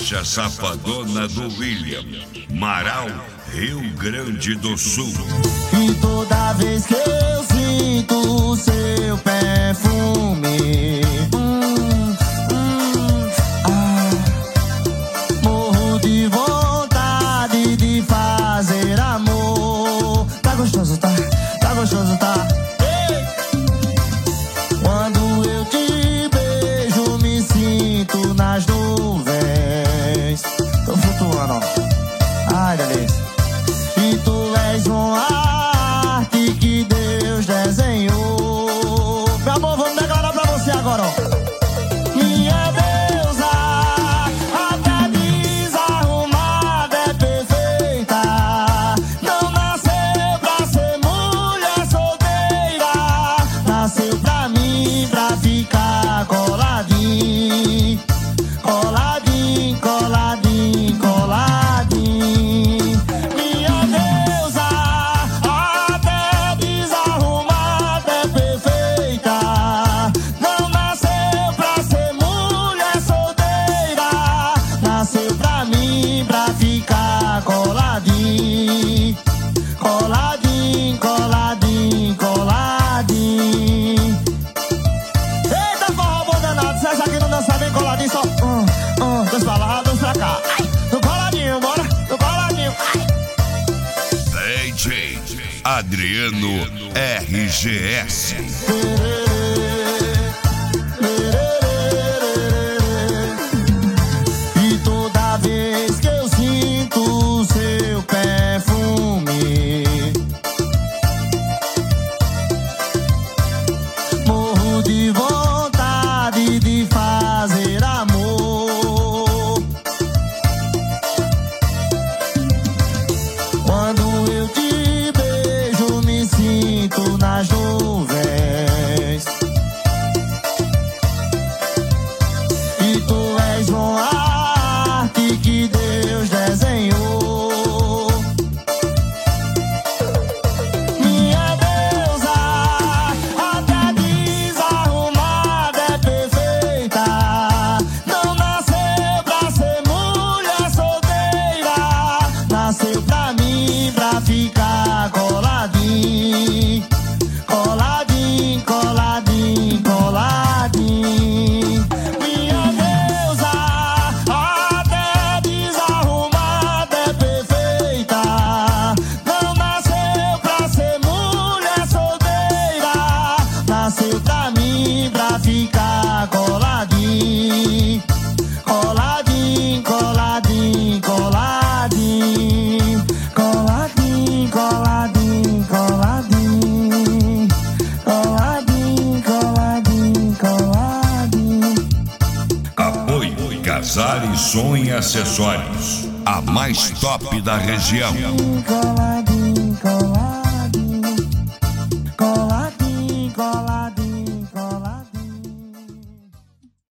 Marcha Safadona do William, Marau, Rio Grande do Sul. E toda vez que eu sinto o seu perfume, morro de vontade de fazer amor. Tá gostoso, tá? Tá gostoso, tá? Quando eu te beijo, me sinto nas nuvens. Tô flutuando, ó. Ai, delícia. E tu és uma arte que Deus desenhou. Meu amor, vamos declarar pra você agora, ó. Minha deusa, até desarrumada é perfeita. Não nasceu pra ser mulher solteira. Nasceu pra mim, pra ficar coladinho. Coladinho, coladinho, coladinho. Minha deusa, até desarrumada é perfeita. Não nasceu pra ser mulher solteira. Nasceu pra mim, pra ficar coladinho. Coladinho, coladinho, coladinho. Eita, forró bom danado. Vocês aqui não dançam bem coladinho, só dois pra lá, dois pra cá. Ai, no coladinho, bora, no coladinho. Ai. DJ Adriano RGS. E toda vez que eu sinto o seu perfume, morro de vontade de fazer amor. Quando eu te beijo, me sinto nas nuvens. E tu és uma arte que Deus desenhou. Minha deusa, até desarrumada é perfeita. Não nasceu pra ser mulher solteira. Nasceu pra mim, pra ficar coladinho. Coladinho, coladinho, coladinho. Minha deusa, até desarrumada é perfeita. Não nasceu pra ser mulher solteira. Nasceu pra mim, pra ficar coladinho. Coladinho, coladinho, coladinho. Coladinho, coladinho, coladinho. Coladinho, coladinho, coladinho. Apoio Casar e Som e Acessórios, a mais top da região. Coladinho, coladinho.